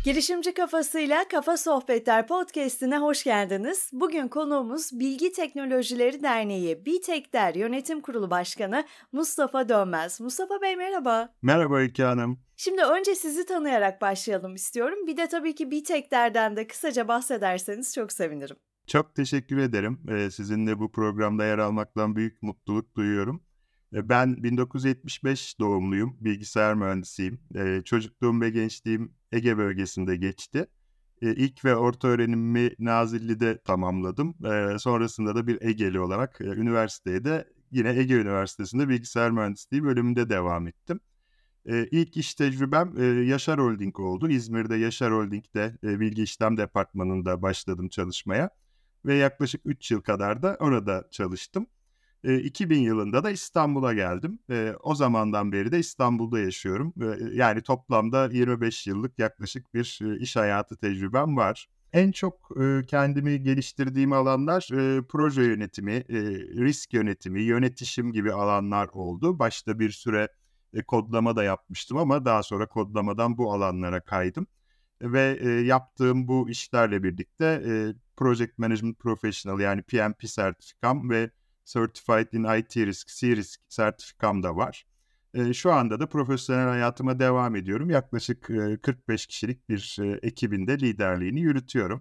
Girişimci Kafasıyla Kafa Sohbetler Podcast'ine hoş geldiniz. Bugün konuğumuz Bilgi Teknolojileri Derneği BİTEKDER Yönetim Kurulu Başkanı Mustafa Dönmez. Mustafa Bey merhaba. Merhaba Öykü Hanım. Şimdi önce sizi tanıyarak başlayalım istiyorum. Bir de tabii ki BİTEKDER'den de kısaca bahsederseniz çok sevinirim. Çok teşekkür ederim. Sizinle bu programda yer almaktan büyük mutluluk duyuyorum. Ben 1975 doğumluyum, bilgisayar mühendisiyim. Çocukluğum ve gençliğim Ege bölgesinde geçti. İlk ve orta öğrenimimi Nazilli'de tamamladım. Sonrasında da bir Egeli olarak üniversiteye de yine Ege Üniversitesi'nde bilgisayar mühendisliği bölümünde devam ettim. İlk iş tecrübem Yaşar Holding oldu. İzmir'de Yaşar Holding'de bilgi işlem departmanında başladım çalışmaya ve yaklaşık 3 yıl kadar da orada çalıştım. 2000 yılında da İstanbul'a geldim. O zamandan beri de İstanbul'da yaşıyorum. Yani toplamda 25 yıllık yaklaşık bir iş hayatı tecrübem var. En çok kendimi geliştirdiğim alanlar proje yönetimi, risk yönetimi, yönetişim gibi alanlar oldu. Başta bir süre kodlama da yapmıştım ama daha sonra kodlamadan bu alanlara kaydım. Ve yaptığım bu işlerle birlikte Project Management Professional yani PMP sertifikam ve Certified in IT Risk, C-Risk sertifikam da var. Şu anda da profesyonel hayatıma devam ediyorum. Yaklaşık 45 kişilik bir ekibin de liderliğini yürütüyorum.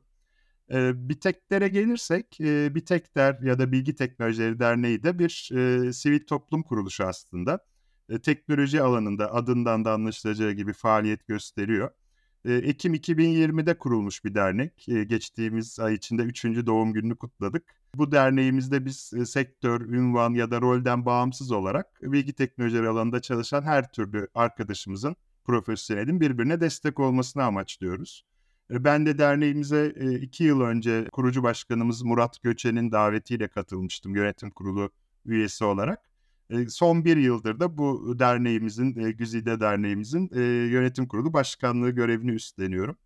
BİTEKDER'e gelirsek, BİTEKDER ya da Bilgi Teknolojileri Derneği de bir sivil toplum kuruluşu aslında. Teknoloji alanında adından da anlaşılacağı gibi faaliyet gösteriyor. Ekim 2020'de kurulmuş bir dernek. Geçtiğimiz ay içinde 3. doğum gününü kutladık. Bu derneğimizde biz sektör, ünvan ya da rolden bağımsız olarak bilgi teknolojileri alanında çalışan her türlü arkadaşımızın, profesyonelin birbirine destek olmasını amaçlıyoruz. Ben de derneğimize 2 yıl önce kurucu başkanımız Murat Göçen'in davetiyle katılmıştım yönetim kurulu üyesi olarak. Son bir yıldır da bu derneğimizin, Güzide Derneğimizin yönetim kurulu başkanlığı görevini üstleniyorum.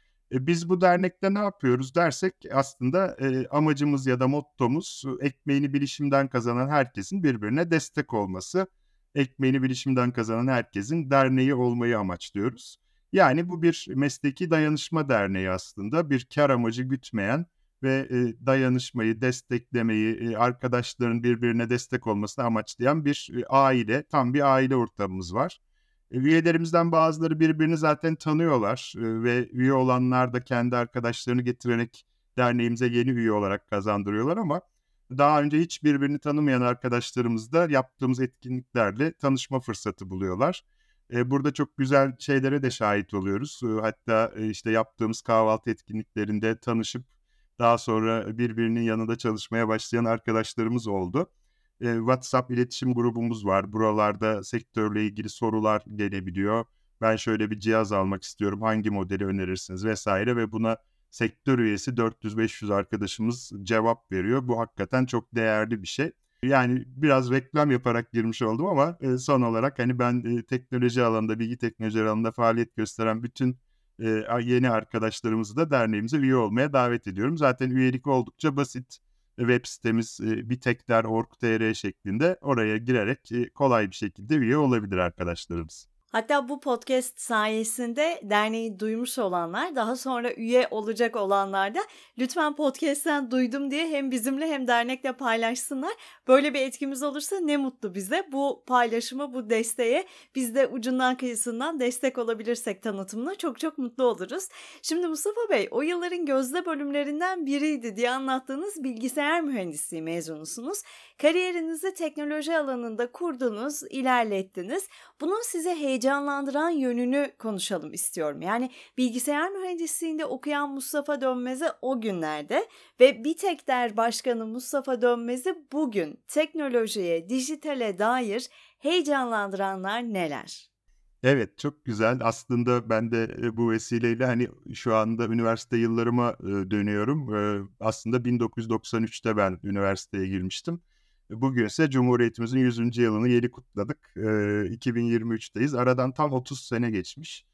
Biz bu dernekte ne yapıyoruz dersek aslında amacımız ya da mottomuz ekmeğini bilişimden kazanan herkesin birbirine destek olması. Ekmeğini bilişimden kazanan herkesin derneği olmayı amaçlıyoruz. Yani bu bir mesleki dayanışma derneği aslında. Bir kar amacı gütmeyen ve dayanışmayı, desteklemeyi, arkadaşların birbirine destek olmasını amaçlayan bir aile, tam bir aile ortamımız var. Üyelerimizden bazıları birbirini zaten tanıyorlar ve üye olanlar da kendi arkadaşlarını getirerek derneğimize yeni üye olarak kazandırıyorlar ama daha önce hiç birbirini tanımayan arkadaşlarımız da yaptığımız etkinliklerle tanışma fırsatı buluyorlar. Burada çok güzel şeylere de şahit oluyoruz. Hatta işte yaptığımız kahvaltı etkinliklerinde tanışıp daha sonra birbirinin yanında çalışmaya başlayan arkadaşlarımız oldu. WhatsApp iletişim grubumuz var. Buralarda sektörle ilgili sorular gelebiliyor. Ben şöyle bir cihaz almak istiyorum, hangi modeli önerirsiniz vesaire ve buna sektör üyesi 400-500 arkadaşımız cevap veriyor. Bu hakikaten çok değerli bir şey. Yani biraz reklam yaparak girmiş oldum ama son olarak hani ben teknoloji alanında, bilgi teknolojileri alanında faaliyet gösteren bütün yeni arkadaşlarımızı da derneğimize üye olmaya davet ediyorum. Zaten üyelik oldukça basit. Web sitemiz bitekder.org.tr şeklinde oraya girerek kolay bir şekilde üye olabilir arkadaşlarımız. Hatta bu podcast sayesinde derneği duymuş olanlar, daha sonra üye olacak olanlar da lütfen podcast'ten duydum diye hem bizimle hem dernekle paylaşsınlar. Böyle bir etkimiz olursa ne mutlu bize. Bu paylaşıma, bu desteğe biz de ucundan kıyısından destek olabilirsek tanıtımına çok çok mutlu oluruz. Şimdi Mustafa Bey, o yılların gözde bölümlerinden biriydi diye anlattığınız bilgisayar mühendisliği mezunusunuz. Kariyerinizi teknoloji alanında kurdunuz, ilerlettiniz. Bunun size heyecanlandıran yönünü konuşalım istiyorum. Yani bilgisayar mühendisliğinde okuyan Mustafa Dönmez'i o günlerde ve BİTEKDER Başkanı Mustafa Dönmez'i bugün teknolojiye, dijitale dair heyecanlandıranlar neler? Evet, çok güzel. Aslında ben de bu vesileyle hani şu anda üniversite yıllarıma dönüyorum. Aslında 1993'te ben üniversiteye girmiştim. Bugün ise Cumhuriyetimizin 100. yılını yeni kutladık. 2023'teyiz. Aradan tam 30 sene geçmiş.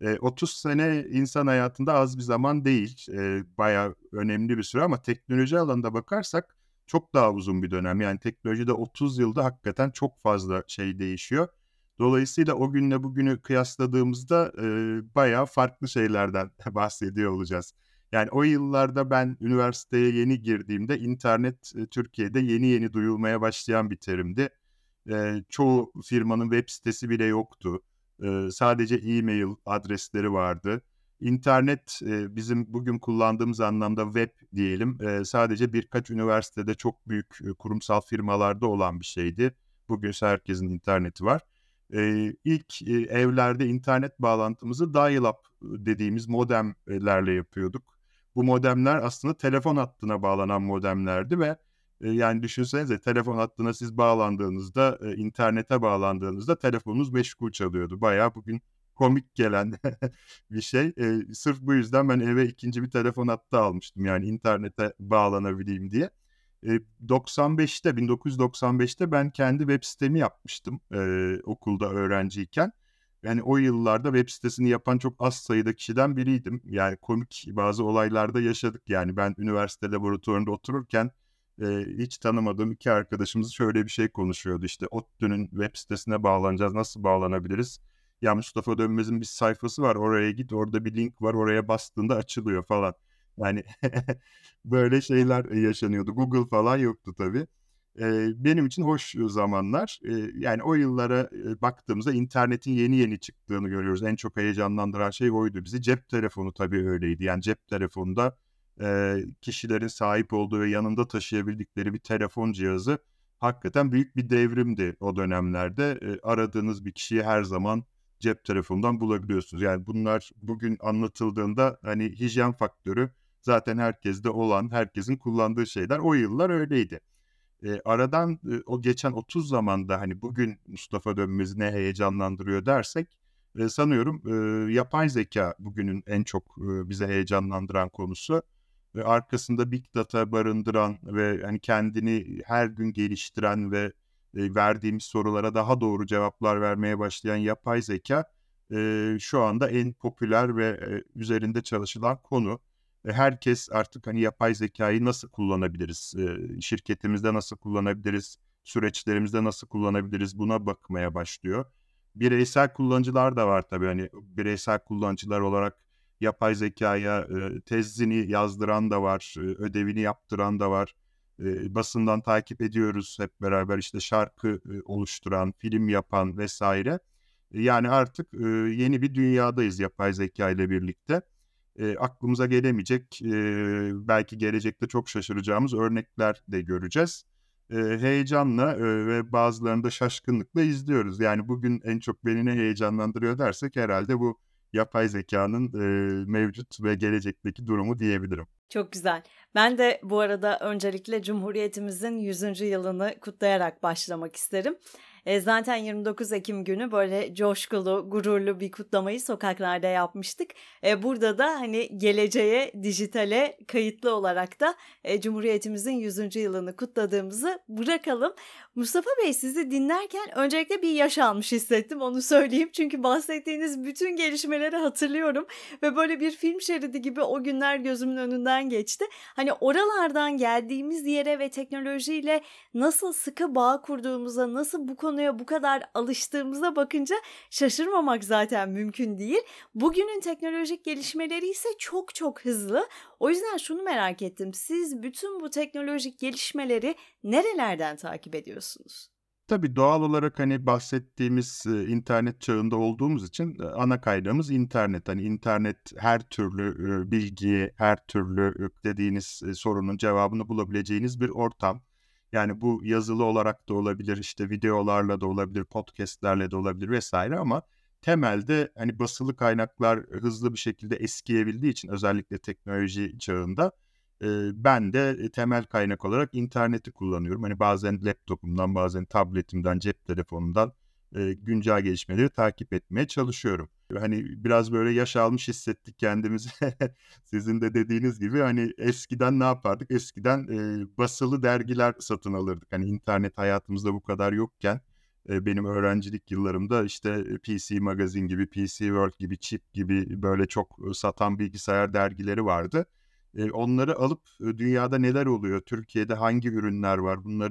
30 sene insan hayatında az bir zaman değil. Bayağı önemli bir süre ama teknoloji alanında bakarsak çok daha uzun bir dönem. Yani teknolojide 30 yılda hakikaten çok fazla şey değişiyor. Dolayısıyla o günle bugünü kıyasladığımızda bayağı farklı şeylerden bahsediyor olacağız. Yani o yıllarda ben üniversiteye yeni girdiğimde internet Türkiye'de yeni yeni duyulmaya başlayan bir terimdi. Çoğu firmanın web sitesi bile yoktu. Sadece e-mail adresleri vardı. İnternet bizim bugün kullandığımız anlamda web diyelim sadece birkaç üniversitede çok büyük kurumsal firmalarda olan bir şeydi. Bugün herkesin interneti var. İlk evlerde internet bağlantımızı dial-up dediğimiz modemlerle yapıyorduk. Bu modemler aslında telefon hattına bağlanan modemlerdi ve yani düşünsenize telefon hattına siz bağlandığınızda, internete bağlandığınızda telefonunuz meşgul çalıyordu. Bayağı bugün komik gelen bir şey. Sırf bu yüzden ben eve ikinci bir telefon hattı almıştım yani internete bağlanabileyim diye. 1995'te ben kendi web sitemi yapmıştım okulda öğrenciyken. Yani o yıllarda web sitesini yapan çok az sayıda kişiden biriydim. Yani komik bazı olaylarda yaşadık. Yani ben üniversite laboratuvarında otururken hiç tanımadığım iki arkadaşımız şöyle bir şey konuşuyordu. İşte ODTÜ'nün web sitesine bağlanacağız, nasıl bağlanabiliriz? Ya Mustafa Dönmez'in bir sayfası var, oraya git, orada bir link var, oraya bastığında açılıyor falan. Yani böyle şeyler yaşanıyordu. Google falan yoktu tabii. Benim için hoş zamanlar. Yani o yıllara baktığımızda internetin yeni yeni çıktığını görüyoruz. En çok heyecanlandıran şey oydu bizi. Cep telefonu tabii öyleydi. Yani cep telefonunda kişilerin sahip olduğu ve yanında taşıyabildikleri bir telefon cihazı hakikaten büyük bir devrimdi o dönemlerde. Aradığınız bir kişiyi her zaman cep telefonundan bulabiliyorsunuz. Yani bunlar bugün anlatıldığında hani hijyen faktörü zaten herkeste olan, herkesin kullandığı şeyler. O yıllar öyleydi. Aradan o geçen 30 zamanda hani bugün Mustafa Dönmez'i ne heyecanlandırıyor dersek sanıyorum yapay zeka bugünün en çok bize heyecanlandıran konusu. Ve arkasında big data barındıran ve hani kendini her gün geliştiren ve verdiğimiz sorulara daha doğru cevaplar vermeye başlayan yapay zeka şu anda en popüler ve üzerinde çalışılan konu. Herkes artık hani yapay zekayı nasıl kullanabiliriz, şirketimizde nasıl kullanabiliriz, süreçlerimizde nasıl kullanabiliriz buna bakmaya başlıyor. Bireysel kullanıcılar da var tabii hani bireysel kullanıcılar olarak yapay zekaya tezini yazdıran da var, ödevini yaptıran da var. Basından takip ediyoruz hep beraber işte şarkı oluşturan, film yapan vesaire. Yani artık yeni bir dünyadayız yapay zeka ile birlikte. Aklımıza gelemeyecek, belki gelecekte çok şaşıracağımız örnekler de göreceğiz. Heyecanla ve bazılarını şaşkınlıkla izliyoruz. Yani bugün en çok beni ne heyecanlandırıyor dersek herhalde bu yapay zekanın mevcut ve gelecekteki durumu diyebilirim. Çok güzel. Ben de bu arada öncelikle Cumhuriyetimizin 100. yılını kutlayarak başlamak isterim. Zaten 29 Ekim günü böyle coşkulu, gururlu bir kutlamayı sokaklarda yapmıştık. Burada da hani geleceğe, dijitale kayıtlı olarak da Cumhuriyetimizin 100. yılını kutladığımızı bırakalım. Mustafa Bey, sizi dinlerken öncelikle bir yaş almış hissettim, onu söyleyeyim. Çünkü bahsettiğiniz bütün gelişmeleri hatırlıyorum ve böyle bir film şeridi gibi o günler gözümün önünden geçti. Hani oralardan geldiğimiz yere ve teknolojiyle nasıl sıkı bağ kurduğumuza, nasıl bu konuya bu kadar alıştığımıza bakınca şaşırmamak zaten mümkün değil. Bugünün teknolojik gelişmeleri ise çok çok hızlı. O yüzden şunu merak ettim. Siz bütün bu teknolojik gelişmeleri nerelerden takip ediyorsunuz? Tabii doğal olarak hani bahsettiğimiz internet çağında olduğumuz için ana kaynağımız internet. Hani internet her türlü bilgiyi, her türlü dediğiniz sorunun cevabını bulabileceğiniz bir ortam. Yani bu yazılı olarak da olabilir, işte videolarla da olabilir, podcastlerle de olabilir vesaire ama temelde hani basılı kaynaklar hızlı bir şekilde eskiyebildiği için özellikle teknoloji çağında ben de temel kaynak olarak interneti kullanıyorum. Hani bazen laptopumdan, bazen tabletimden, cep telefonumdan güncel gelişmeleri takip etmeye çalışıyorum. Hani biraz böyle yaş almış hissettik kendimizi. Sizin de dediğiniz gibi hani eskiden ne yapardık? Eskiden basılı dergiler satın alırdık. Hani internet hayatımızda bu kadar yokken benim öğrencilik yıllarımda işte PC Magazine gibi, PC World gibi, Chip gibi böyle çok satan bilgisayar dergileri vardı. Onları alıp dünyada neler oluyor, Türkiye'de hangi ürünler var bunları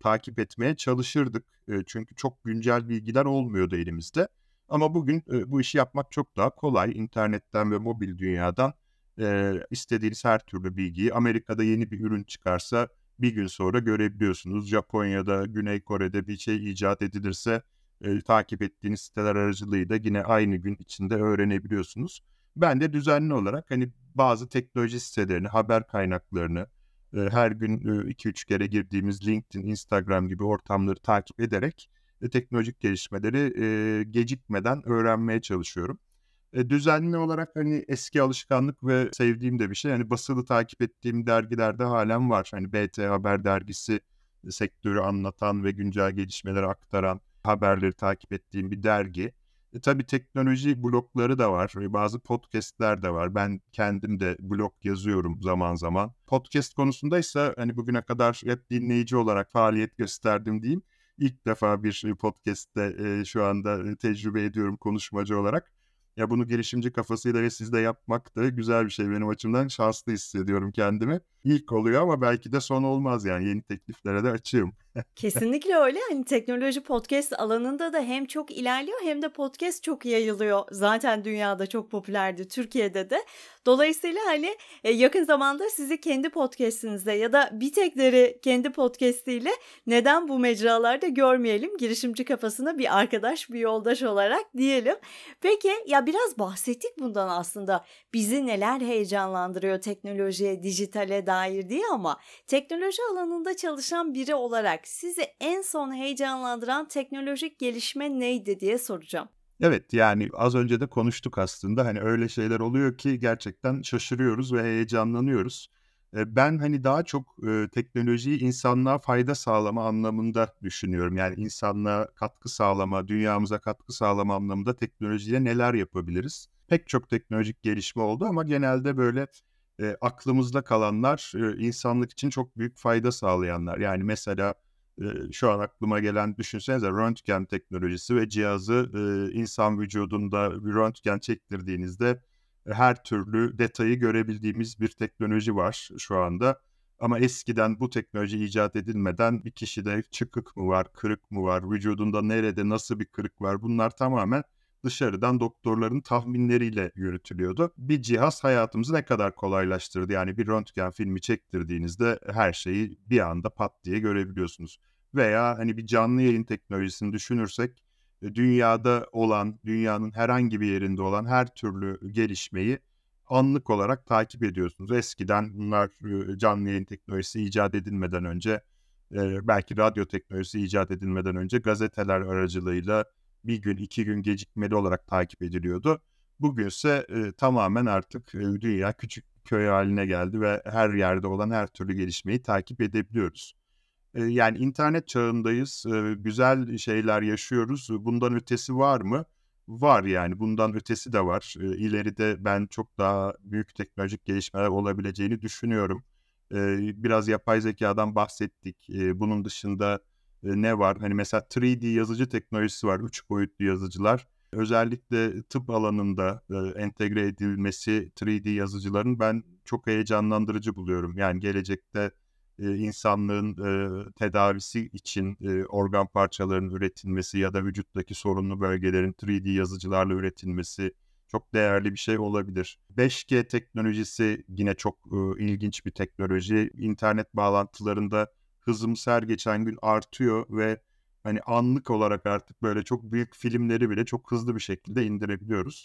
takip etmeye çalışırdık. Çünkü çok güncel bilgiler olmuyordu elimizde. Ama bugün bu işi yapmak çok daha kolay. İnternetten ve mobil dünyadan istediğiniz her türlü bilgiyi, Amerika'da yeni bir ürün çıkarsa bir gün sonra görebiliyorsunuz. Japonya'da, Güney Kore'de bir şey icat edilirse takip ettiğiniz siteler aracılığıyla yine aynı gün içinde öğrenebiliyorsunuz. Ben de düzenli olarak hani bazı teknoloji sitelerini, haber kaynaklarını, her gün 2-3 kere girdiğimiz LinkedIn, Instagram gibi ortamları takip ederek teknolojik gelişmeleri gecikmeden öğrenmeye çalışıyorum. Düzenli olarak hani eski alışkanlık ve sevdiğim de bir şey. Hani basılı takip ettiğim dergilerde halen var. Hani BT Haber dergisi sektörü anlatan ve güncel gelişmeleri aktaran haberleri takip ettiğim bir dergi. Tabii teknoloji blogları da var. Bazı podcast'ler de var. Ben kendim de blog yazıyorum zaman zaman. Podcast konusundaysa hani bugüne kadar hep dinleyici olarak faaliyet gösterdim diyeyim. İlk defa bir podcast'te şu anda tecrübe ediyorum konuşmacı olarak. Ya bunu girişimci kafasıyla ve sizle yapmak da güzel bir şey. Benim açımdan şanslı hissediyorum kendimi. İlk oluyor ama belki de son olmaz yani. Yeni tekliflere de açığım. Kesinlikle öyle. Hani teknoloji podcast alanında da hem çok ilerliyor hem de podcast çok yayılıyor. Zaten dünyada çok popülerdi, Türkiye'de de. Dolayısıyla hani yakın zamanda sizi kendi podcast'inizde ya da bir tekleri kendi podcast'iyle neden bu mecralarda görmeyelim? Girişimci kafasına bir arkadaş, bir yoldaş olarak diyelim. Peki ya biraz bahsettik bundan aslında. Bizi neler heyecanlandırıyor teknolojiye, dijitale dair diye ama teknoloji alanında çalışan biri olarak sizi en son heyecanlandıran teknolojik gelişme neydi diye soracağım. Evet, yani az önce de konuştuk aslında. Hani öyle şeyler oluyor ki gerçekten şaşırıyoruz ve heyecanlanıyoruz. Ben hani daha çok teknolojiyi insanlığa fayda sağlama anlamında düşünüyorum. Yani insanlığa katkı sağlama, dünyamıza katkı sağlama anlamında teknolojiyle neler yapabiliriz? Pek çok teknolojik gelişme oldu ama genelde böyle aklımızda kalanlar insanlık için çok büyük fayda sağlayanlar. Yani mesela şu an aklıma gelen düşünsenize röntgen teknolojisi ve cihazı insan vücudunda bir röntgen çektirdiğinizde her türlü detayı görebildiğimiz bir teknoloji var şu anda. Ama eskiden bu teknoloji icat edilmeden bir kişide çıkık mı var, kırık mı var, vücudunda nerede, nasıl bir kırık var bunlar tamamen dışarıdan doktorların tahminleriyle yürütülüyordu. Bir cihaz hayatımızı ne kadar kolaylaştırdı. Yani bir röntgen filmi çektirdiğinizde her şeyi bir anda pat diye görebiliyorsunuz. Veya hani bir canlı yayın teknolojisini düşünürsek dünyada olan, dünyanın herhangi bir yerinde olan her türlü gelişmeyi anlık olarak takip ediyorsunuz. Eskiden bunlar canlı yayın teknolojisi icat edilmeden önce, belki radyo teknolojisi icat edilmeden önce gazeteler aracılığıyla bir gün, 2 gün gecikmeli olarak takip ediliyordu. Bugünse tamamen artık dünya küçük bir köy haline geldi ve her yerde olan her türlü gelişmeyi takip edebiliyoruz. Yani internet çağındayız, güzel şeyler yaşıyoruz. Bundan ötesi var mı? Var yani, bundan ötesi de var. İleride ben çok daha büyük teknolojik gelişmeler olabileceğini düşünüyorum. Biraz yapay zekâdan bahsettik. Bunun dışında ne var? Hani mesela 3D yazıcı teknolojisi var, 3 boyutlu yazıcılar. Özellikle tıp alanında entegre edilmesi 3D yazıcıların ben çok heyecanlandırıcı buluyorum. Yani gelecekte insanlığın tedavisi için organ parçalarının üretilmesi ya da vücuttaki sorunlu bölgelerin 3D yazıcılarla üretilmesi çok değerli bir şey olabilir. 5G teknolojisi yine çok ilginç bir teknoloji. İnternet bağlantılarında hızımız her geçen gün artıyor ve hani anlık olarak artık böyle çok büyük filmleri bile çok hızlı bir şekilde indirebiliyoruz.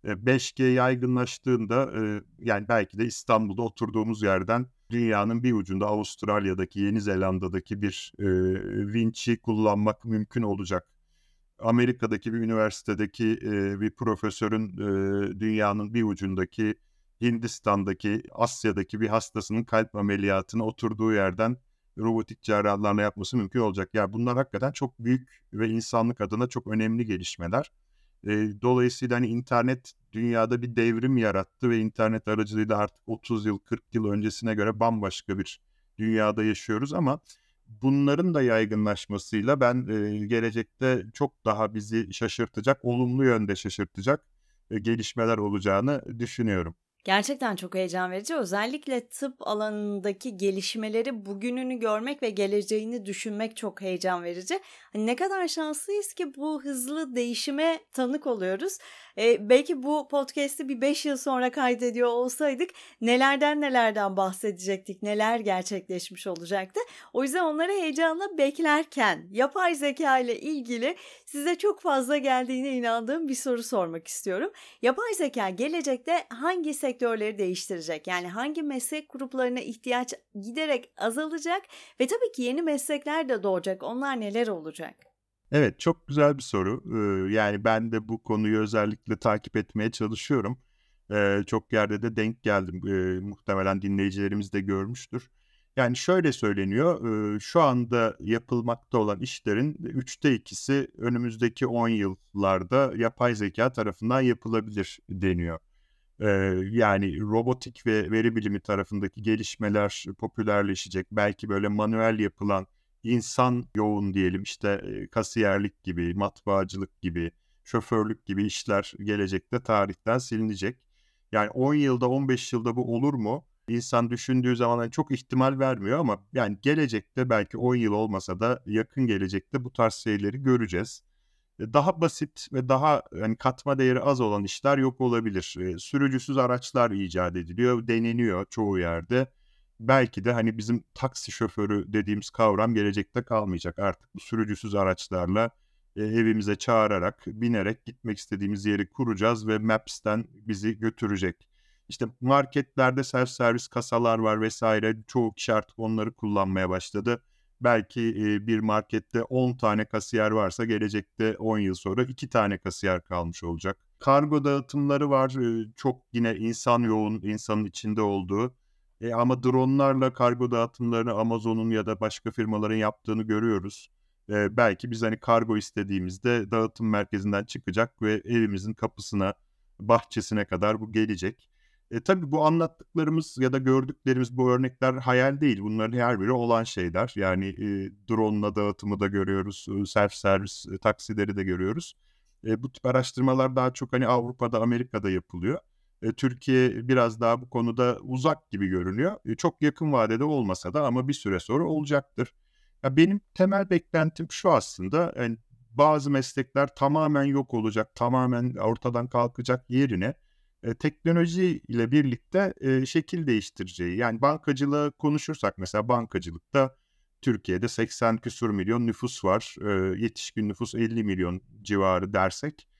5G yaygınlaştığında yani belki de İstanbul'da oturduğumuz yerden dünyanın bir ucunda Avustralya'daki, Yeni Zelanda'daki bir vinç'i kullanmak mümkün olacak. Amerika'daki bir üniversitedeki bir profesörün dünyanın bir ucundaki Hindistan'daki, Asya'daki bir hastasının kalp ameliyatını oturduğu yerden robotik cerrahlarla yapması mümkün olacak. Yani bunlar hakikaten çok büyük ve insanlık adına çok önemli gelişmeler. Dolayısıyla hani internet dünyada bir devrim yarattı ve internet aracılığıyla artık 30 yıl, 40 yıl öncesine göre bambaşka bir dünyada yaşıyoruz ama bunların da yaygınlaşmasıyla ben gelecekte çok daha bizi şaşırtacak, olumlu yönde şaşırtacak gelişmeler olacağını düşünüyorum. Gerçekten çok heyecan verici. Özellikle tıp alanındaki gelişmeleri, bugününü görmek ve geleceğini düşünmek çok heyecan verici. Hani ne kadar şanslıyız ki bu hızlı değişime tanık oluyoruz. Belki bu podcast'i bir 5 yıl sonra kaydediyor olsaydık nelerden bahsedecektik, neler gerçekleşmiş olacaktı. O yüzden onları heyecanla beklerken yapay zeka ile ilgili size çok fazla geldiğine inandığım bir soru sormak istiyorum. Yapay zeka gelecekte hangi sektörleri değiştirecek? Yani hangi meslek gruplarına ihtiyaç giderek azalacak ve tabii ki yeni meslekler de doğacak. Onlar neler olacak? Evet, çok güzel bir soru. Yani ben de bu konuyu özellikle takip etmeye çalışıyorum. Çok yerde de denk geldim. Muhtemelen dinleyicilerimiz de görmüştür. Yani şöyle söyleniyor, şu anda yapılmakta olan işlerin 2/3'ü önümüzdeki 10 yıllarda yapay zeka tarafından yapılabilir deniyor. Yani robotik ve veri bilimi tarafındaki gelişmeler popülerleşecek. Belki böyle manuel yapılan, insan yoğun diyelim işte kasiyerlik gibi, matbaacılık gibi, şoförlük gibi işler gelecekte tarihten silinecek. Yani 10 yılda, 15 yılda bu olur mu? İnsan düşündüğü zaman hani çok ihtimal vermiyor ama yani gelecekte belki 10 yıl olmasa da yakın gelecekte bu tarz şeyleri göreceğiz. Daha basit ve daha hani katma değeri az olan işler yok olabilir. Sürücüsüz araçlar icat ediliyor, deneniyor çoğu yerde. Belki de hani bizim taksi şoförü dediğimiz kavram gelecekte kalmayacak. Artık bu sürücüsüz araçlarla evimize çağırarak, binerek gitmek istediğimiz yeri kuracağız ve Maps'ten bizi götürecek. İşte marketlerde self servis kasalar var vesaire. Çoğu kişi artık onları kullanmaya başladı. Belki bir markette 10 tane kasiyer varsa gelecekte 10 yıl sonra 2 tane kasiyer kalmış olacak. Kargo dağıtımları var. Çok yine insan yoğun, insanın içinde olduğu. Ama dronlarla kargo dağıtımlarını Amazon'un ya da başka firmaların yaptığını görüyoruz. Belki biz hani kargo istediğimizde dağıtım merkezinden çıkacak ve evimizin kapısına, bahçesine kadar bu gelecek. Tabii bu anlattıklarımız ya da gördüklerimiz bu örnekler hayal değil. Bunların her biri olan şeyler. Yani drone'la dağıtımı da görüyoruz, self servis taksileri de görüyoruz. Bu tip araştırmalar daha çok hani Avrupa'da, Amerika'da yapılıyor. Türkiye biraz daha bu konuda uzak gibi görünüyor. Çok yakın vadede olmasa da ama bir süre sonra olacaktır. Ya benim temel beklentim şu aslında, yani bazı meslekler tamamen yok olacak, tamamen ortadan kalkacak yerine teknoloji ile birlikte şekil değiştireceği. Yani bankacılığı konuşursak mesela bankacılıkta Türkiye'de 80 küsur milyon nüfus var. Yetişkin nüfus 50 milyon civarı dersek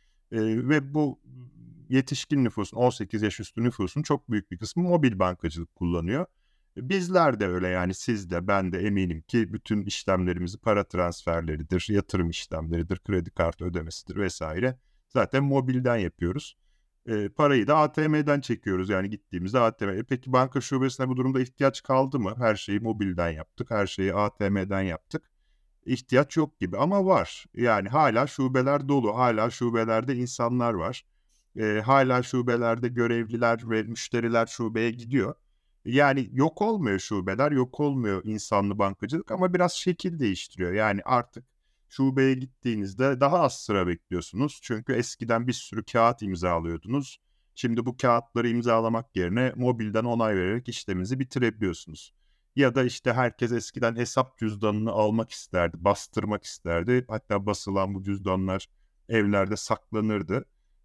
ve bu yetişkin nüfusun 18 yaş üstü nüfusun çok büyük bir kısmı mobil bankacılık kullanıyor. Bizler de öyle yani siz de ben de eminim ki bütün işlemlerimizi para transferleridir, yatırım işlemleridir, kredi kartı ödemesidir vesaire. Zaten mobilden yapıyoruz. Parayı da ATM'den çekiyoruz yani gittiğimizde ATM. Peki banka şubesine bu durumda ihtiyaç kaldı mı? Her şeyi mobilden yaptık, her şeyi ATM'den yaptık. İhtiyaç yok gibi ama var. Yani hala şubeler dolu, hala şubelerde insanlar var. Hala şubelerde görevliler ve müşteriler şubeye gidiyor. Yani yok olmuyor şubeler, yok olmuyor insanlı bankacılık ama biraz şekil değiştiriyor. Yani artık şubeye gittiğinizde daha az sıra bekliyorsunuz. Çünkü eskiden bir sürü kağıt imzalıyordunuz. Şimdi bu kağıtları imzalamak yerine mobilden onay vererek işleminizi bitirebiliyorsunuz. Ya da işte herkes eskiden hesap cüzdanını almak isterdi, bastırmak isterdi. Hatta basılan bu cüzdanlar evlerde saklanırdı.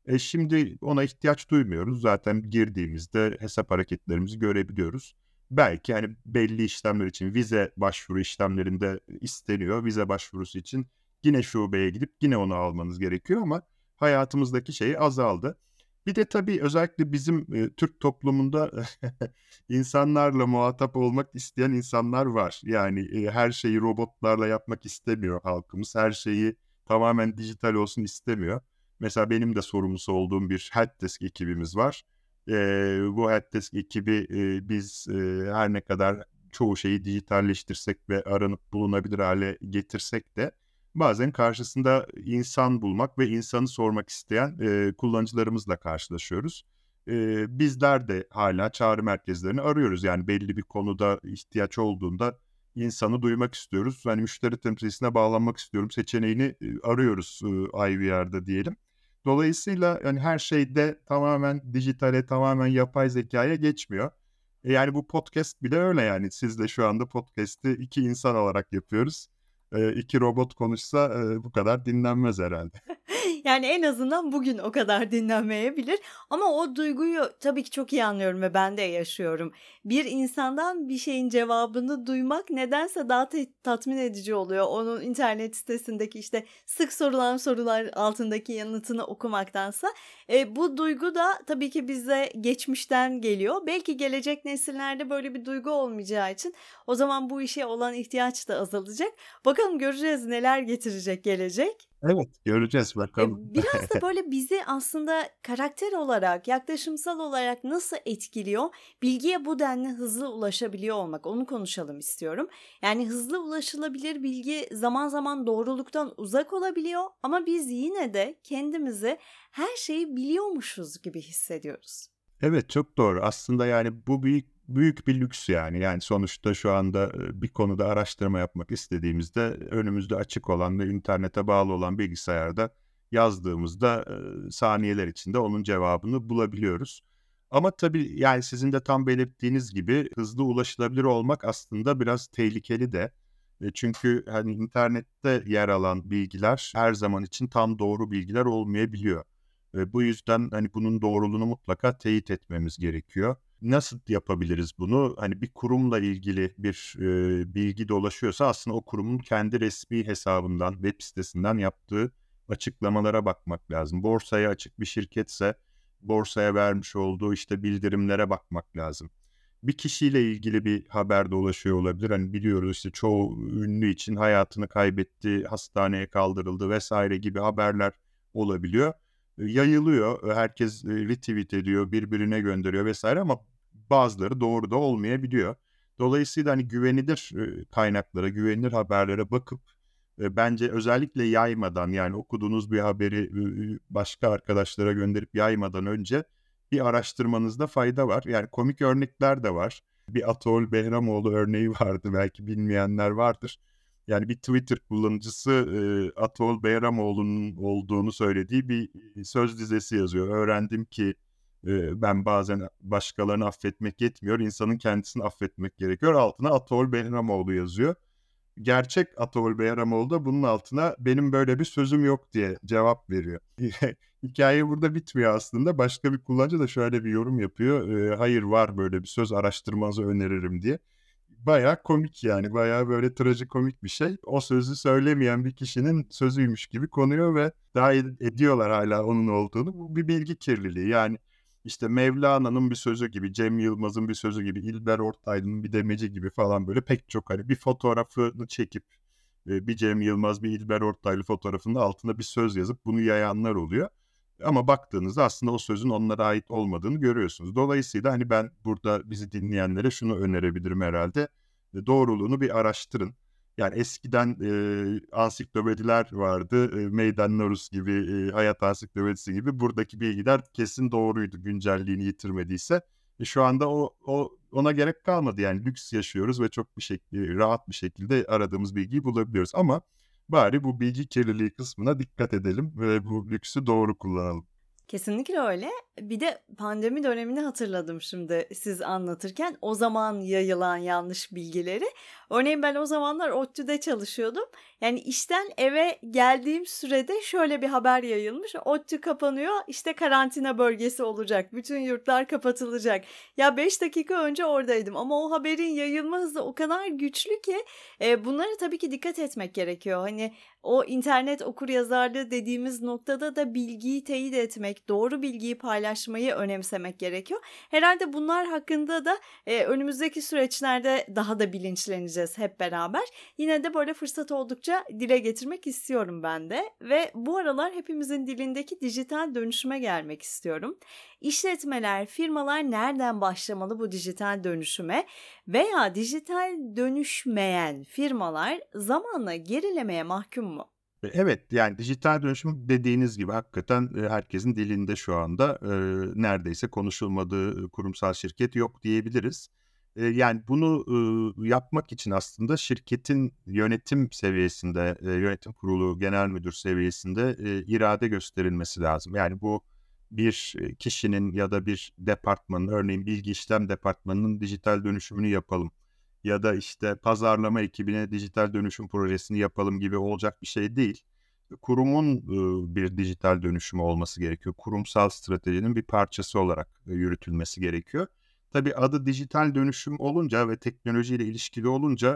Şimdi ona ihtiyaç duymuyoruz. Zaten girdiğimizde hesap hareketlerimizi görebiliyoruz. Belki hani belli işlemler için vize başvuru işlemlerinde isteniyor. Vize başvurusu için yine şubeye gidip yine onu almanız gerekiyor ama hayatımızdaki şey azaldı. Bir de tabii özellikle bizim Türk toplumunda insanlarla muhatap olmak isteyen insanlar var. Yani her şeyi robotlarla yapmak istemiyor halkımız. Her şeyi tamamen dijital olsun istemiyor. Mesela benim de sorumlusu olduğum bir helpdesk ekibimiz var. Bu helpdesk ekibi biz her ne kadar çoğu şeyi dijitalleştirsek ve aranıp bulunabilir hale getirsek de bazen karşısında insan bulmak ve insanı sormak isteyen kullanıcılarımızla karşılaşıyoruz. Bizler de hala çağrı merkezlerini arıyoruz. Yani belli bir konuda ihtiyaç olduğunda insanı duymak istiyoruz. Hani müşteri temsilcisine bağlanmak istiyorum seçeneğini arıyoruz IVR'da diyelim. Dolayısıyla yani her şeyde tamamen dijitale, tamamen yapay zekâya geçmiyor. Yani bu podcast bile öyle yani. Siz de şu anda podcast'i 2 insan olarak yapıyoruz. 2 robot konuşsa, bu kadar dinlenmez herhâlde. Yani en azından bugün o kadar dinlenmeyebilir ama o duyguyu tabii ki çok iyi anlıyorum ve ben de yaşıyorum. Bir insandan bir şeyin cevabını duymak nedense daha tatmin edici oluyor. Onun internet sitesindeki işte sık sorulan sorular altındaki yanıtını okumaktansa. Bu duygu da tabii ki bize geçmişten geliyor. Belki gelecek nesillerde böyle bir duygu olmayacağı için o zaman bu işe olan ihtiyaç da azalacak. Bakalım göreceğiz neler getirecek gelecek. Evet, göreceğiz bakalım. Biraz da böyle bizi aslında karakter olarak, yaklaşımsal olarak nasıl etkiliyor? Bilgiye bu denli hızlı ulaşabiliyor olmak, onu konuşalım istiyorum. Yani hızlı ulaşılabilir bilgi zaman zaman doğruluktan uzak olabiliyor ama biz yine de kendimizi her şeyi biliyormuşuz gibi hissediyoruz. Evet, çok doğru. Aslında yani bu büyük bir lüks yani. Yani sonuçta şu anda, bir konuda araştırma yapmak istediğimizde önümüzde açık olan ve internete bağlı olan bilgisayarda yazdığımızda, saniyeler içinde onun cevabını bulabiliyoruz. Ama tabii, yani sizin de tam belirttiğiniz gibi hızlı ulaşılabilir olmak aslında biraz tehlikeli de. Çünkü, hani, internette yer alan bilgiler her zaman için tam doğru bilgiler olmayabiliyor. Bu yüzden, hani, bunun doğruluğunu mutlaka teyit etmemiz gerekiyor. Nasıl yapabiliriz bunu? Hani, bir kurumla ilgili bir, bilgi dolaşıyorsa aslında o kurumun kendi resmî hesabından, web sitesinden yaptığı açıklamalara bakmak lazım. Borsaya açık bir şirketse borsaya vermiş olduğu, işte, bildirimlere bakmak lazım. Bir kişiyle ilgili bir haber dolaşıyor olabilir. Hani, biliyoruz, işte, çoğu ünlü için hayatını kaybetti, hastaneye kaldırıldı vesaire gibi haberler olabiliyor. Yayılıyor, herkes, retweet ediyor, birbirine gönderiyor vesaire ama bazıları doğru da olmayabiliyor. Dolayısıyla, hani, güvenilir, kaynaklara, güvenilir haberlere bakıp, bence özellikle yaymadan, yani okuduğunuz bir haberi, başka arkadaşlara gönderip yaymadan önce bir araştırmanızda fayda var. Yani komik örnekler de var. Bir Atol Behramoğlu örneği vardı, belki bilmeyenler vardır. Yani bir Twitter kullanıcısı, Atol Behramoğlu'nun olduğunu söylediği bir, söz dizesi yazıyor. Öğrendim ki, ben bazen başkalarını affetmek yetmiyor, insanın kendisini affetmek gerekiyor. Altına Atol Behramoğlu yazıyor. Gerçek Atol Behramoğlu da bunun altına benim böyle bir sözüm yok diye cevap veriyor. Hikâye burada bitmiyor aslında. Başka bir kullanıcı da şöyle bir yorum yapıyor. Hayır var böyle bir söz, araştırmanızı öneririm diye. Bayağı komik yani. Bayağı böyle trajikomik bir şey. O sözü söylemeyen bir kişinin sözüymüş gibi konuyor ve dâhil ediyorlar hâlâ onun olduğunu. Bu bir bilgi kirliliği. Yani işte Mevlana'nın bir sözü gibi, Cem Yılmaz'ın bir sözü gibi, İlber Ortaylı'nın bir demeci gibi falan böyle pek çok hani bir fotoğrafını çekip bir Cem Yılmaz, bir İlber Ortaylı fotoğrafının altına bir söz yazıp bunu yayanlar oluyor. Ama baktığınızda aslında o sözün onlara ait olmadığını görüyorsunuz. Dolayısıyla hani ben burada bizi dinleyenlere şunu önerebilirim herhâlde. Doğruluğunu bir araştırın. Yani eskiden, ansiklopediler vardı. Meydan Larus gibi, Hayat Ansiklopedisi gibi. Buradaki bilgiler kesin doğruydu güncelliğini yitirmediyse. Şu anda ona gerek kalmadı. Yani lüks yaşıyoruz ve çok rahat bir şekilde aradığımız bilgiyi bulabiliyoruz. Ama bari bu bilgi kirliliği kısmına dikkat edelim ve bu lüksü doğru kullanalım. Kesinlikle öyle. Bir de pandemi dönemini hatırladım şimdi siz anlatırken. O zaman yayılan yanlış bilgileri. Örneğin ben o zamanlar ODTÜ'de çalışıyordum. Yani işten eve geldiğim sürede şöyle bir haber yayılmış. ODTÜ kapanıyor, işte karantina bölgesi olacak. Bütün yurtlar kapatılacak. Ya 5 dakika önce oradaydım ama o haberin yayılma hızı o kadar güçlü ki bunlara tabii ki dikkat etmek gerekiyor. Hani o internet okuryazarlığı dediğimiz noktada da bilgiyi teyit etmek, doğru bilgiyi paylaşmayı önemsemek gerekiyor. Herhalde bunlar hakkında da önümüzdeki süreçlerde daha da bilinçleneceğiz hep beraber. Yine de böyle fırsat oldukça dile getirmek istiyorum ben de ve bu aralar hepimizin dilindeki dijital dönüşüme gelmek istiyorum. İşletmeler, firmalar nereden başlamalı bu dijital dönüşüme veya dijital dönüşmeyen firmalar zamanla gerilemeye mahkum mu? Evet, yani dijital dönüşüm dediğiniz gibi hakikaten, herkesin dilinde şu anda, neredeyse konuşulmadığı, kurumsal şirket yok diyebiliriz. Yani bunu yapmak için aslında şirketin yönetim seviyesinde, yönetim kurulu, genel müdür seviyesinde irade gösterilmesi lazım. Yani bu bir kişinin ya da bir departmanın, örneğin bilgi işlem departmanının dijital dönüşümünü yapalım ya da işte pazarlama ekibine dijital dönüşüm projesini yapalım gibi olacak bir şey değil. Kurumun bir dijital dönüşümü olması gerekiyor. Kurumsal stratejinin bir parçası olarak yürütülmesi gerekiyor. Tabii adı dijital dönüşüm olunca ve teknolojiyle ilişkili olunca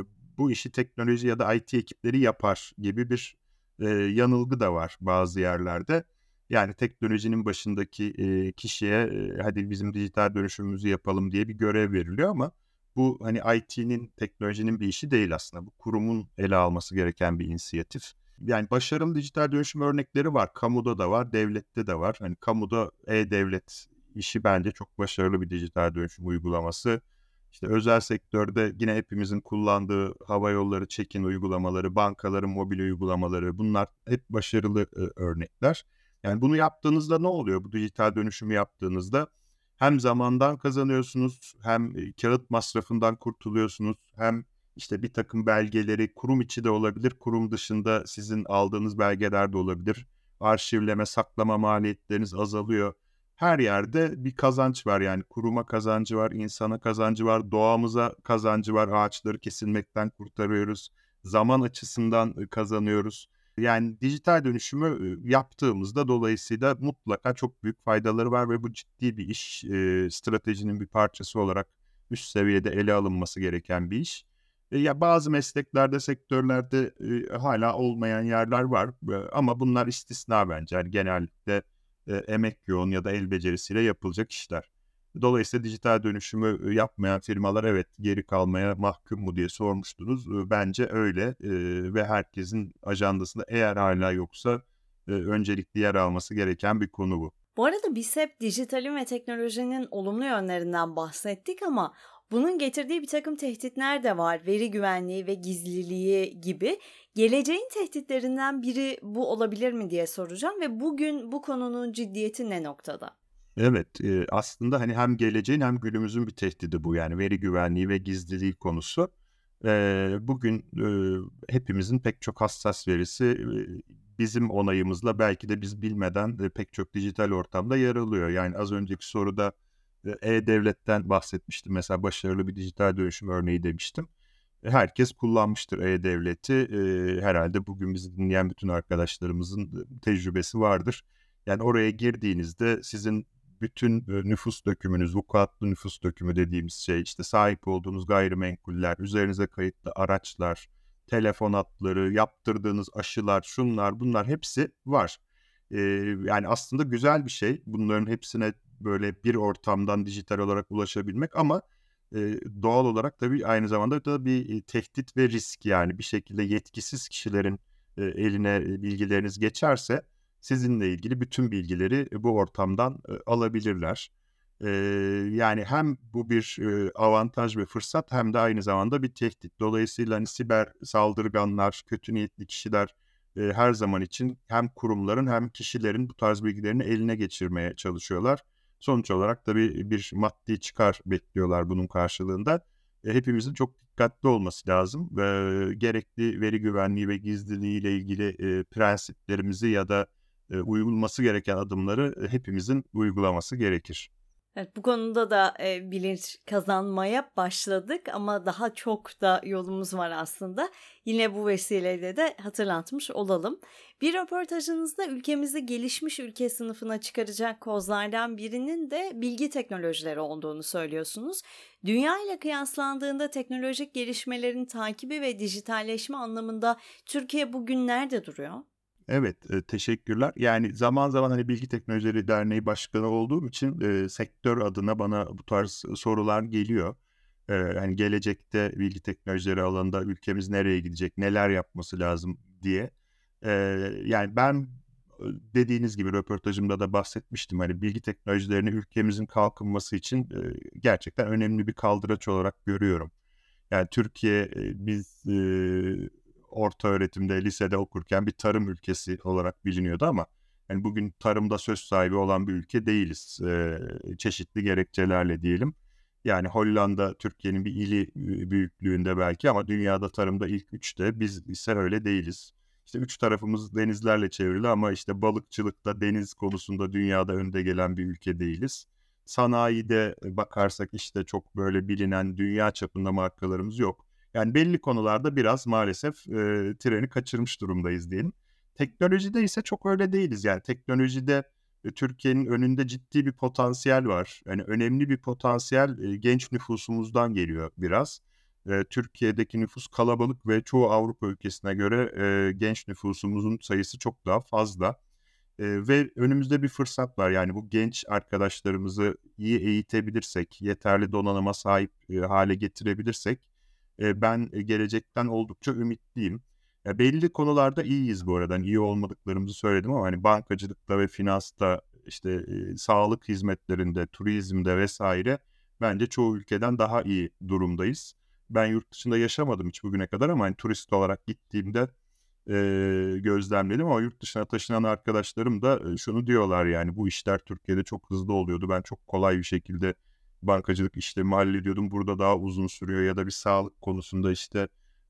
bu işi teknoloji ya da IT ekipleri yapar gibi bir yanılgı da var bazı yerlerde. Yani teknolojinin başındaki kişiye hadi bizim dijital dönüşümümüzü yapalım diye bir görev veriliyor ama bu hani IT'nin, teknolojinin bir işi değil aslında. Bu kurumun ele alması gereken bir inisiyatif. Yani başarılı dijital dönüşüm örnekleri var. Kamuda da var, devlette de var. Hani kamuda e-devlet işi bence çok başarılı bir dijital dönüşüm uygulaması. İşte özel sektörde yine hepimizin kullandığı hava yolları check-in uygulamaları, bankaların mobil uygulamaları, bunlar hep başarılı örnekler. Yani bunu yaptığınızda ne oluyor? Bu dijital dönüşümü yaptığınızda hem zamandan kazanıyorsunuz, hem kağıt masrafından kurtuluyorsunuz, hem işte bir takım belgeleri kurum içi de olabilir, kurum dışında sizin aldığınız belgeler de olabilir. Arşivleme, saklama maliyetleriniz azalıyor. Her yerde bir kazanç var, yani kuruma kazancı var, insana kazancı var, doğamıza kazancı var, ağaçları kesilmekten kurtarıyoruz, zaman açısından kazanıyoruz. Yani dijital dönüşümü yaptığımızda dolayısıyla mutlaka çok büyük faydaları var ve bu ciddi bir iş, stratejinin bir parçası olarak üst seviyede ele alınması gereken bir iş. Ya bazı mesleklerde, sektörlerde hala olmayan yerler var ama bunlar istisna bence. Yani genellikle emek yoğun ya da el becerisiyle yapılacak işler. Dolayısıyla dijital dönüşümü yapmayan firmalar evet geri kalmaya mahkum mu diye sormuştunuz. Bence öyle ve herkesin ajandasında eğer hala yoksa öncelikli yer alması gereken bir konu bu. Bu arada biz hep dijitalin ve teknolojinin olumlu yönlerinden bahsettik ama bunun getirdiği bir takım tehditler de var. Veri güvenliği ve gizliliği gibi. Geleceğin tehditlerinden biri bu olabilir mi diye soracağım ve bugün bu konunun ciddiyeti ne noktada? Evet, aslında hani hem geleceğin hem günümüzün bir tehdidi bu, yani veri güvenliği ve gizliliği konusu. Bugün hepimizin pek çok hassas verisi bizim onayımızla belki de biz bilmeden pek çok dijital ortamda yer alıyor. Yani az önceki soruda e-devletten bahsetmiştim. Mesela başarılı bir dijital dönüşüm örneği demiştim. Herkes kullanmıştır e-devleti. Herhalde bugün bizi dinleyen bütün arkadaşlarımızın tecrübesi vardır. Yani oraya girdiğinizde sizin bütün nüfus dökümünüz, vukuatlı nüfus dökümü dediğimiz şey, işte sahip olduğunuz gayrimenkuller, üzerinize kayıtlı araçlar, telefon hatları, yaptırdığınız aşılar, şunlar bunlar hepsi var. Ee, Yani aslında güzel bir şey. Bunların hepsine böyle bir ortamdan dijital olarak ulaşabilmek ama doğal olarak tabii aynı zamanda da bir tehdit ve risk, yani bir şekilde yetkisiz kişilerin eline bilgileriniz geçerse sizinle ilgili bütün bilgileri bu ortamdan alabilirler. Eee, Yani hem bu bir avantaj ve fırsat hem de aynı zamanda bir tehdit. Dolayısıyla hani siber saldırganlar, kötü niyetli kişiler her zaman için hem kurumların hem kişilerin bu tarz bilgilerini eline geçirmeye çalışıyorlar. Sonuç olarak tabii bir maddi çıkar bekliyorlar bunun karşılığında. Hepimizin çok dikkatli olması lazım ve gerekli veri güvenliği ve gizliliği ile ilgili prensiplerimizi ya da uyulması gereken adımları hepimizin uygulaması gerekir. Evet, bu konuda da bilinç kazanmaya başladık ama daha çok da yolumuz var aslında. Yine bu vesileyle de hatırlatmış olalım. Bir röportajınızda ülkemizi gelişmiş ülke sınıfına çıkaracak kozlardan birinin de bilgi teknolojileri olduğunu söylüyorsunuz. Dünya ile kıyaslandığında teknolojik gelişmelerin takibi ve dijitalleşme anlamında Türkiye bugün nerede duruyor? Evet, teşekkürler. Yani zaman zaman hani Bilgi Teknolojileri Derneği Başkanı olduğum için sektör adına bana bu tarz sorular geliyor. Hani gelecekte bilgi teknolojileri alanında ülkemiz nereye gidecek, neler yapması lazım diye. Yani ben dediğiniz gibi röportajımda da bahsetmiştim. Hani bilgi teknolojilerini ülkemizin kalkınması için gerçekten önemli bir kaldıraç olarak görüyorum. Yani Türkiye biz orta öğretimde, lisede okurken bir tarım ülkesi olarak biliniyordu ama yani bugün tarımda söz sahibi olan bir ülke değiliz. Çeşitli gerekçelerle diyelim. Yani Hollanda Türkiye'nin bir ili büyüklüğünde belki ama dünyada tarımda ilk üçte, biz ise öyle değiliz. İşte üç tarafımız denizlerle çevrili ama işte balıkçılıkta, deniz konusunda dünyada önde gelen bir ülke değiliz. Sanayide bakarsak işte çok böyle bilinen dünya çapında markalarımız yok. Yani belli konularda biraz maalesef treni kaçırmış durumdayız diyelim. Teknolojide ise çok öyle değiliz. Yani teknolojide Türkiye'nin önünde ciddi bir potansiyel var. Yani önemli bir potansiyel genç nüfusumuzdan geliyor biraz. Türkiye'deki nüfus kalabalık ve çoğu Avrupa ülkesine göre genç nüfusumuzun sayısı çok daha fazla. Ve önümüzde bir fırsat var. Yani bu genç arkadaşlarımızı iyi eğitebilirsek, yeterli donanıma sahip hale getirebilirsek ben gelecekten oldukça ümitliyim. Belli konularda iyiyiz bu arada. Hani iyi olmadıklarımızı söyledim ama hani bankacılıkta ve finansta, işte sağlık hizmetlerinde, turizmde vesaire bence çoğu ülkeden daha iyi durumdayız. Ben yurt dışında yaşamadım hiç bugüne kadar ama hani turist olarak gittiğimde gözlemledim ama yurt dışına taşınan arkadaşlarım da şunu diyorlar, yani bu işler Türkiye'de çok hızlı oluyordu. Ben çok kolay bir şekilde bankacılık işlemi hallediyordum. Burada daha uzun sürüyor ya da bir sağlık konusunda işte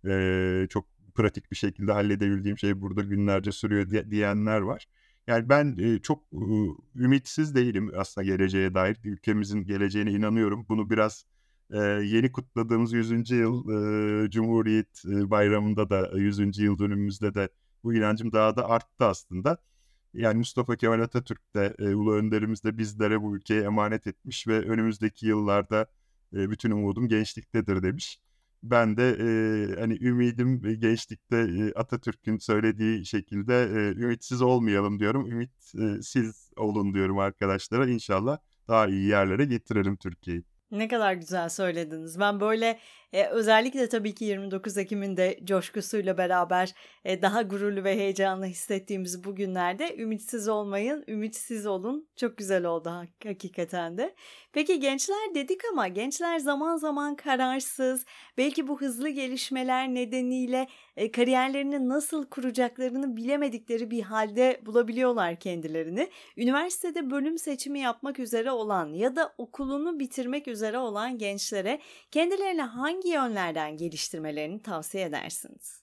çok pratik bir şekilde halledebildiğim şey burada günlerce sürüyor diyenler var. Yani ben çok ümitsiz değilim aslında geleceğe dair. Ülkemizin geleceğine inanıyorum. Bunu biraz yeni kutladığımız 100. yıl Cumhuriyet Bayramı'nda da 100. yıl dönümümüzde de bu inancım daha da arttı aslında. Yani Mustafa Kemal Atatürk de Ulu Önderimiz de bizlere bu ülkeye emanet etmiş ve önümüzdeki yıllarda bütün umudum gençliktedir demiş. Ben de hani ümidim gençlikte Atatürk'ün söylediği şekilde ümitsiz olmayalım diyorum. Ümitsiz olun diyorum arkadaşlara. İnşallah daha iyi yerlere getirelim Türkiye'yi. Ne kadar güzel söylediniz. Ben böyle özellikle tabii ki 29 Ekim'in de coşkusuyla beraber daha gururlu ve heyecanlı hissettiğimiz bu günlerde ümitsiz olmayın, ümitsiz olun. Çok güzel oldu hakikaten de. Peki gençler dedik ama gençler zaman zaman kararsız. Belki bu hızlı gelişmeler nedeniyle kariyerlerini nasıl kuracaklarını bilemedikleri bir halde bulabiliyorlar kendilerini. Üniversitede bölüm seçimi yapmak üzere olan ya da okulunu bitirmek üzere olan gençlere kendilerini hangi yönlerden geliştirmelerini tavsiye edersiniz?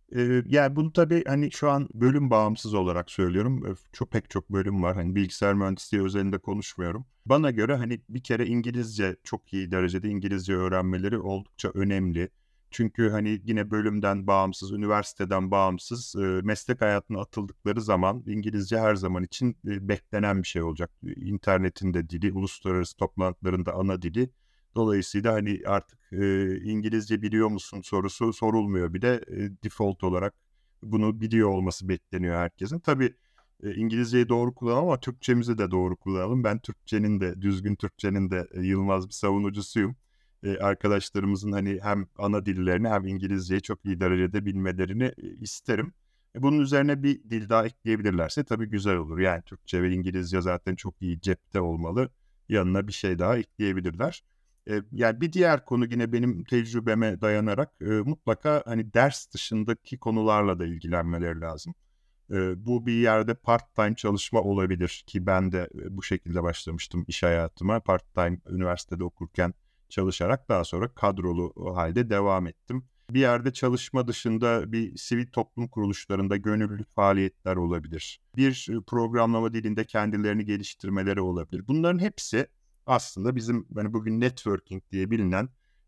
Yani bunu tabii hani şu an bölüm bağımsız olarak söylüyorum. Pek çok bölüm var. Hani bilgisayar mühendisliği özelinde konuşmuyorum. Bana göre hani bir kere İngilizce, çok iyi derecede İngilizce öğrenmeleri oldukça önemli. Çünkü hani yine bölümden bağımsız, üniversiteden bağımsız meslek hayatına atıldıkları zaman İngilizce her zaman için beklenen bir şey olacak. İnternetin de dili, uluslararası toplantıların da ana dili. Dolayısıyla hani artık İngilizce biliyor musun sorusu sorulmuyor bile. Default olarak bunu biliyor olması bekleniyor herkesin. Tabii İngilizceyi doğru kullanalım ama Türkçemizi de doğru kullanalım. Ben Türkçenin de, düzgün Türkçenin de yılmaz bir savunucusuyum. Arkadaşlarımızın hani hem ana dillerini hem İngilizceyi çok iyi derecede bilmelerini isterim. Bunun üzerine bir dil daha ekleyebilirlerse tabii güzel olur. Yani Türkçe ve İngilizce zaten çok iyi cepte olmalı. Yanına bir şey daha ekleyebilirler. Yani bir diğer konu yine benim tecrübeme dayanarak mutlaka hani ders dışındaki konularla da ilgilenmeleri lazım. Bu bir yerde part-time çalışma olabilir ki ben de bu şekilde başlamıştım iş hayatıma. Part-time üniversitede okurken çalışarak daha sonra kadrolu halde devam ettim. Bir yerde çalışma dışında bir sivil toplum kuruluşlarında gönüllülük faaliyetler olabilir. Bir programlama dilinde kendilerini geliştirmeleri olabilir. Bunların hepsi aslında bizim hani bugün networking diye bilinen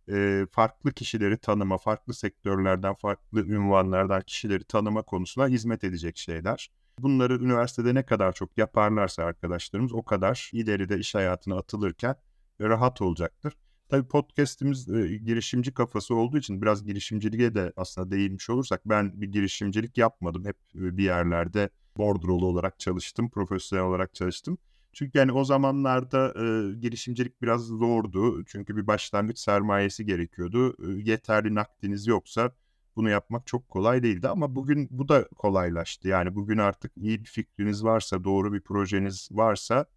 farklı kişileri tanıma, farklı sektörlerden, farklı ünvanlardan kişileri tanıma konusuna hizmet edecek şeyler. Bunları üniversitede ne kadar çok yaparlarsa arkadaşlarımız o kadar ileride iş hayatına atılırken rahat olacaktır. Tabii podcast'imiz girişimci kafası olduğu için biraz girişimciliğe de aslında değinmiş olursak ben bir girişimcilik yapmadım. Hep bir yerlerde bordrolu olarak çalıştım, profesyonel olarak çalıştım. Çünkü yani o zamanlarda girişimcilik biraz zordu. Çünkü bir başlangıç sermayesi gerekiyordu. Yeterli nakdiniz yoksa bunu yapmak çok kolay değildi. Ama bugün bu da kolaylaştı. Yani bugün artık iyi bir fikriniz varsa, doğru bir projeniz varsa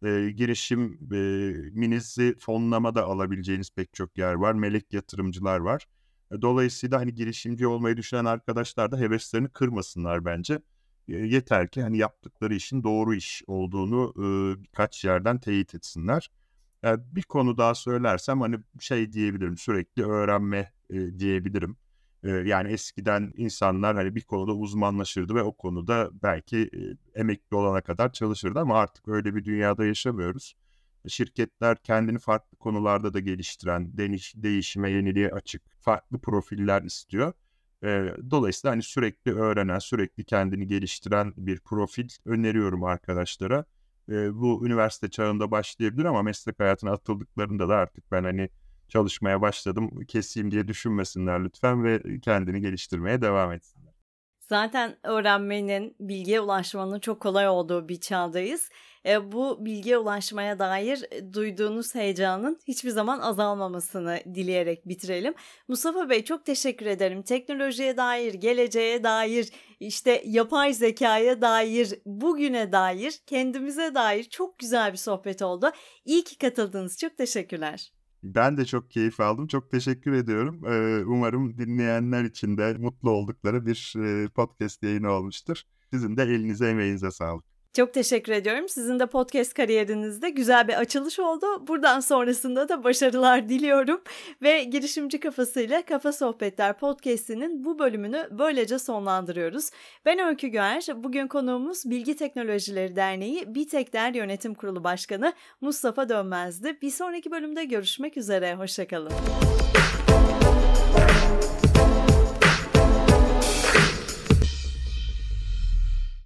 girişiminizi fonlamada alabileceğiniz pek çok yer var. Melek yatırımcılar var. Dolayısıyla hani girişimci olmayı düşünen arkadaşlar da heveslerini kırmasınlar bence. Yeter ki hani yaptıkları işin doğru iş olduğunu birkaç yerden teyit etsinler. Bir konu daha söylersem hani şey diyebilirim, sürekli öğrenme diyebilirim. Yani eskiden insanlar hani bir konuda uzmanlaşırdı ve o konuda belki emekli olana kadar çalışırdı ama artık öyle bir dünyada yaşamıyoruz. Şirketler kendini farklı konularda da geliştiren, değişime, yeniliğe açık, farklı profiller istiyor. Dolayısıyla hani sürekli öğrenen, sürekli kendini geliştiren bir profil öneriyorum arkadaşlara. Bu üniversite çağında başlayabilir ama meslek hayatına atıldıklarında da artık ben hani çalışmaya başladım, keseyim diye düşünmesinler lütfen ve kendini geliştirmeye devam etsinler. Zaten öğrenmenin, bilgiye ulaşmanın çok kolay olduğu bir çağdayız. Bu bilgiye ulaşmaya dair duyduğunuz heyecanın hiçbir zaman azalmamasını dileyerek bitirelim. Mustafa Bey, çok teşekkür ederim. Teknolojiye dair, geleceğe dair, işte yapay zekaya dair, bugüne dair, kendimize dair çok güzel bir sohbet oldu. İyi ki katıldınız. Çok teşekkürler. Ben de çok keyif aldım. Çok teşekkür ediyorum. Umarım dinleyenler için de mutlu oldukları bir podcast yayını olmuştur. Sizin de elinize emeğinize sağlık. Çok teşekkür ediyorum. Sizin de podcast kariyerinizde güzel bir açılış oldu. Buradan sonrasında da başarılar diliyorum. Ve Girişimci Kafasıyla Kafa Sohbetler podcast'inin bu bölümünü böylece sonlandırıyoruz. Ben Öykü Güer. Bugün konuğumuz Bilgi Teknolojileri Derneği BİTEKDER Yönetim Kurulu Başkanı Mustafa Dönmez'di. Bir sonraki bölümde görüşmek üzere. Hoşça kalın.